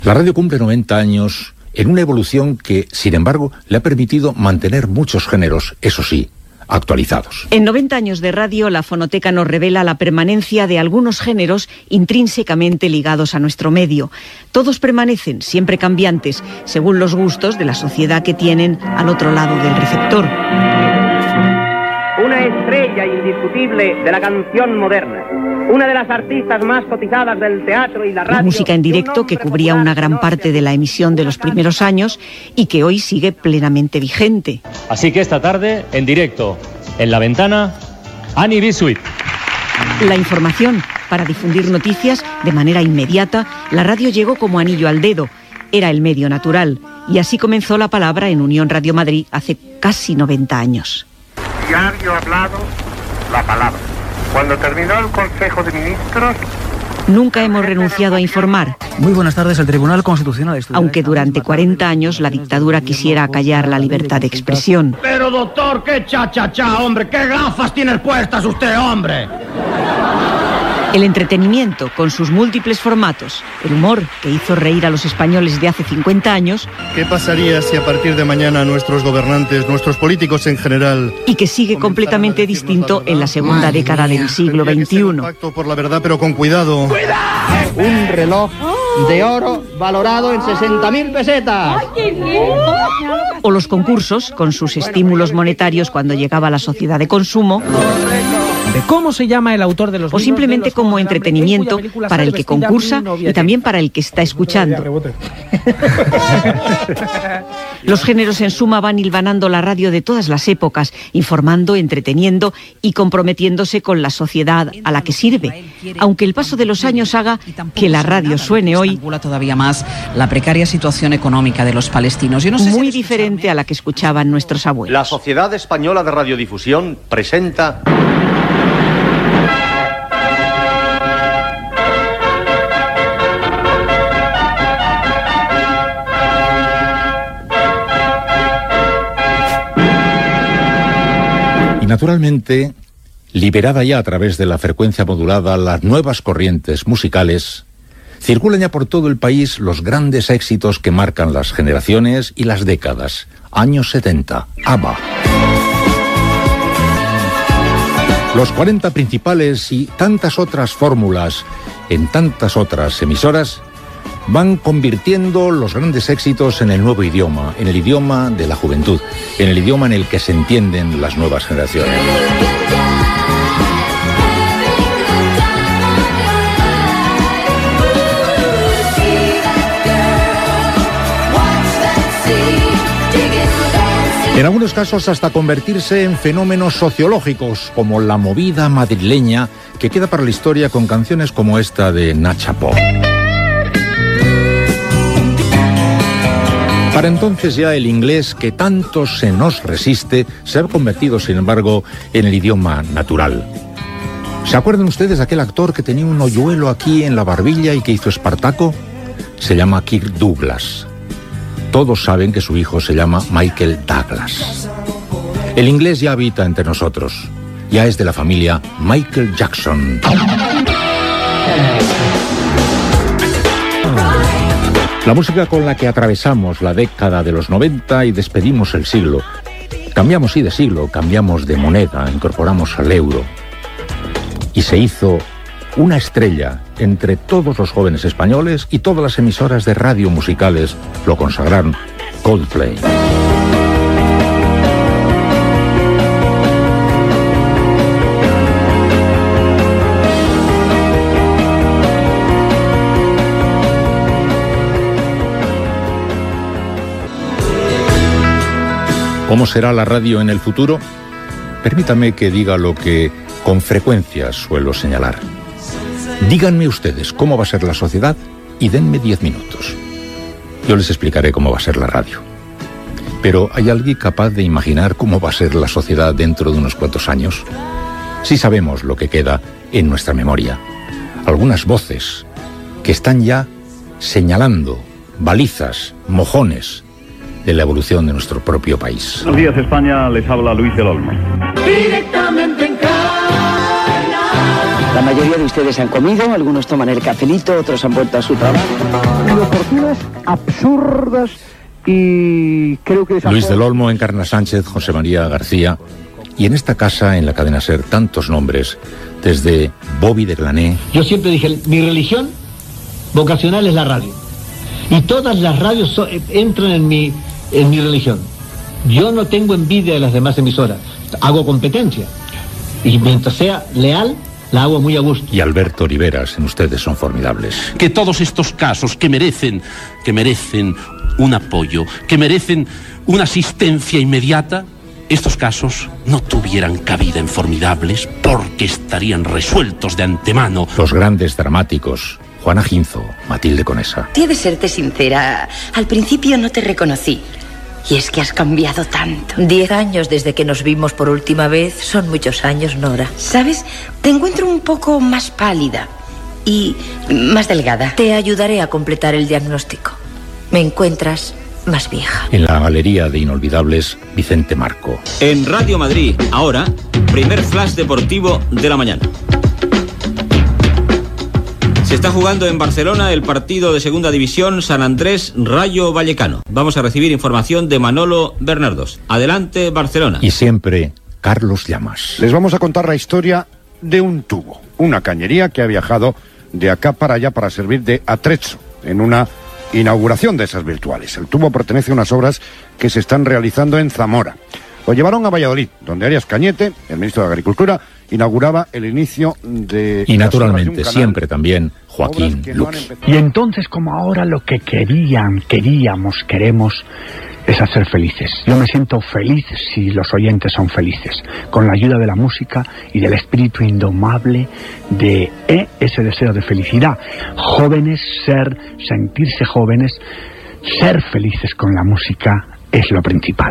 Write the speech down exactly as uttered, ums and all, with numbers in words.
La radio cumple noventa años en una evolución que, sin embargo, le ha permitido mantener muchos géneros, eso sí, actualizados. En noventa años de radio, la fonoteca nos revela la permanencia de algunos géneros intrínsecamente ligados a nuestro medio. Todos permanecen, siempre cambiantes, según los gustos de la sociedad que tienen al otro lado del receptor. Una estrella indiscutible de la canción moderna. Una de las artistas más cotizadas del teatro y la radio. La música en directo que cubría una gran parte de la emisión de los primeros años y que hoy sigue plenamente vigente. Así que esta tarde, en directo, en La Ventana, Annie B. Sweet. La información para difundir noticias de manera inmediata, la radio llegó como anillo al dedo. Era el medio natural y así comenzó la palabra en Unión Radio Madrid hace casi noventa años. Diario hablado, la palabra. Cuando terminó el Consejo de Ministros... Nunca hemos renunciado a informar. Muy buenas tardes, el Tribunal Constitucional estudiará... Aunque durante cuarenta años la dictadura quisiera acallar la libertad de expresión. Pero doctor, qué cha cha cha, hombre, qué gafas tiene puestas usted, hombre. El entretenimiento, con sus múltiples formatos, el humor que hizo reír a los españoles de hace cincuenta años... ¿Qué pasaría si a partir de mañana nuestros gobernantes, nuestros políticos en general... y que sigue completamente distinto en la segunda Madre década mía. del siglo veintiuno? Pacto por la verdad, pero con cuidado. ¡Cuidado! Un reloj de oro valorado en sesenta mil pesetas. O los concursos, con sus estímulos monetarios cuando llegaba la sociedad de consumo... ¿De cómo se llama el autor de los o simplemente como entretenimiento para el que concursa y también para el que está escuchando. Los géneros en suma van hilvanando la radio de todas las épocas, informando, entreteniendo y comprometiéndose con la sociedad a la que sirve, aunque el paso de los años haga que la radio suene hoy todavía más la precaria situación económica de los palestinos. Yo no sé muy si diferente a la que escuchaban nuestros abuelos. La Sociedad Española de Radiodifusión presenta... Naturalmente, liberada ya a través de la frecuencia modulada, las nuevas corrientes musicales, circulan ya por todo el país los grandes éxitos que marcan las generaciones y las décadas. Años setenta, ABBA. Los cuarenta principales y tantas otras fórmulas en tantas otras emisoras van convirtiendo los grandes éxitos en el nuevo idioma, en el idioma de la juventud, en el idioma en el que se entienden las nuevas generaciones. En algunos casos hasta convertirse en fenómenos sociológicos, como la movida madrileña, que queda para la historia con canciones como esta de Nacha Pop. Para entonces ya el inglés, que tanto se nos resiste, se ha convertido, sin embargo, en el idioma natural. ¿Se acuerdan ustedes de aquel actor que tenía un hoyuelo aquí en la barbilla y que hizo Espartaco? Se llama Kirk Douglas. Todos saben que su hijo se llama Michael Douglas. El inglés ya habita entre nosotros. Ya es de la familia Michael Jackson. La música con la que atravesamos la década de los noventa y despedimos el siglo. Cambiamos, sí, de siglo, cambiamos de moneda, incorporamos al euro. Y se hizo una estrella entre todos los jóvenes españoles, y todas las emisoras de radio musicales lo consagraron: Coldplay. ¿Cómo será la radio en el futuro? Permítame que diga lo que con frecuencia suelo señalar. Díganme ustedes cómo va a ser la sociedad y denme diez minutos. Yo les explicaré cómo va a ser la radio. Pero ¿hay alguien capaz de imaginar cómo va a ser la sociedad dentro de unos cuantos años? Sí sabemos lo que queda en nuestra memoria. Algunas voces que están ya señalando balizas, mojones de la evolución de nuestro propio país. Buenos días, España, les habla Luis del Olmo. Directamente en casa. La mayoría de ustedes han comido, algunos toman el cafelito, otros han vuelto a su trabajo. Inoportunas, absurdas y creo que... Luis del Olmo, Encarna Sánchez, José María García. Y en esta casa, en la cadena SER, tantos nombres, desde Bobby de Glané. Yo siempre dije, mi religión vocacional es la radio. Y todas las radios so, entran en mi, en mi religión. Yo no tengo envidia de las demás emisoras. Hago competencia. Y mientras sea leal, la hago muy a gusto. Y Alberto Oliveras, en Ustedes son formidables. Que todos estos casos que merecen, que merecen un apoyo, que merecen una asistencia inmediata, estos casos no tuvieran cabida en Formidables porque estarían resueltos de antemano. Los grandes dramáticos, Juana Ginzo, Matilde Conesa. Si he de serte sincera, al principio no te reconocí. Y es que has cambiado tanto. Diez años desde que nos vimos por última vez son muchos años, Nora. ¿Sabes? Te encuentro un poco más pálida y más delgada. Te ayudaré a completar el diagnóstico. Me encuentras más vieja. En la galería de Inolvidables, Vicente Marco. En Radio Madrid, ahora, primer flash deportivo de la mañana. Se está jugando en Barcelona el partido de Segunda División San Andrés Rayo Vallecano. Vamos a recibir información de Manolo Bernardos. Adelante, Barcelona. Y siempre, Carlos Llamas. Les vamos a contar la historia de un tubo, una cañería que ha viajado de acá para allá para servir de atrecho en una inauguración de esas virtuales. El tubo pertenece a unas obras que se están realizando en Zamora. Lo llevaron a Valladolid, donde Arias Cañete, el ministro de Agricultura, inauguraba el inicio de... Y naturalmente, siempre también, Joaquín Luqui. Y entonces, como ahora, lo que querían, queríamos, queremos, es hacer felices. Yo me siento feliz si los oyentes son felices, con la ayuda de la música y del espíritu indomable de eh, ese deseo de felicidad. Jóvenes, ser, sentirse jóvenes, ser felices con la música es lo principal.